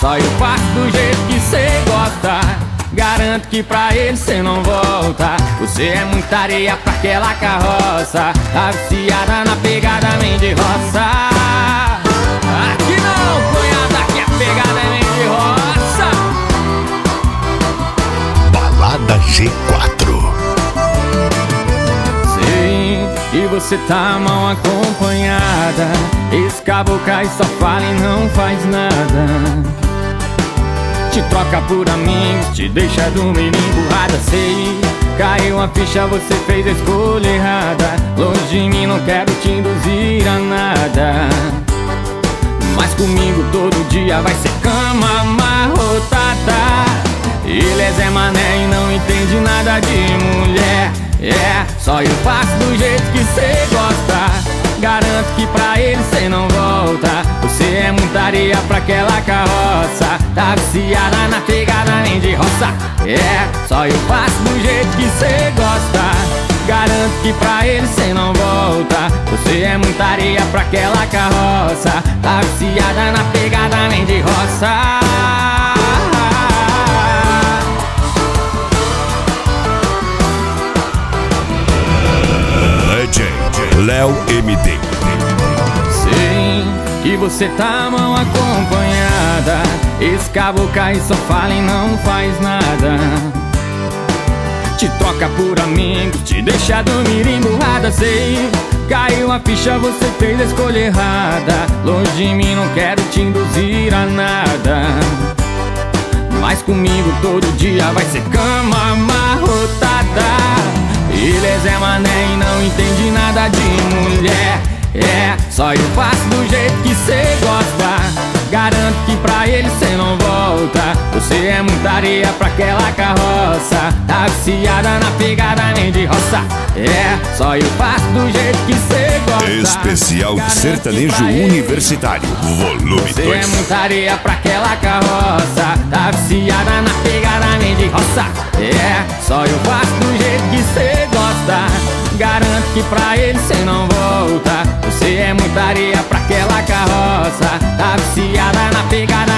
só eu faço do jeito que cê gosta. Garanto que pra ele cê não volta. Você é muita areia pra aquela carroça. Tá viciada na pegada, vem de roça. Aqui não, cunhada, aqui a pegada vem de roça. Balada G4. Sei que você tá mal acompanhada. Esse caboclo aí só fala e não faz nada. Te troca por amigos, te deixa dormir emburrada. Sei, caiu a ficha, você fez a escolha errada. Longe de mim, não quero te induzir a nada. Mas comigo todo dia vai ser cama amarrotada. Ele é Zé Mané e não entende nada de mulher. É, só eu faço do jeito que cê gosta. Garanto que pra ele cê não volta. Você é muita areia pra aquela carroça. Tá viciada na pegada, nem de roça. É, só eu faço do jeito que cê gosta. Garanto que pra ele cê não volta. Você é muita areia pra aquela carroça. Tá viciada na pegada, nem de roça. Léo MD. Sei que você tá mal acompanhada. Esse caboclo aí só fala e não faz nada. Te troca por amigos, te deixa dormir emburrada. Sei, caiu a ficha, você fez a escolha errada. Longe de mim, não quero te induzir a nada. Mas comigo todo dia vai ser cama amarrotada. Ele é Zé Mané e não entende nada de mulher. É, só eu faço do jeito que cê gosta. Garanto que pra ele cê não volta. Você é muita areia pra aquela carroça. Tá viciada na pegada, nem de roça. É, só eu faço do jeito que cê gosta. Especial Sertanejo Universitário, volume 2. Você é muita areia pra aquela carroça. Tá viciada na pegada, nem de roça. É, só eu faço do jeito que cê gosta. Garanto que pra ele cê não volta. Você é muita areia pra aquela carroça. Tá viciada na pegada,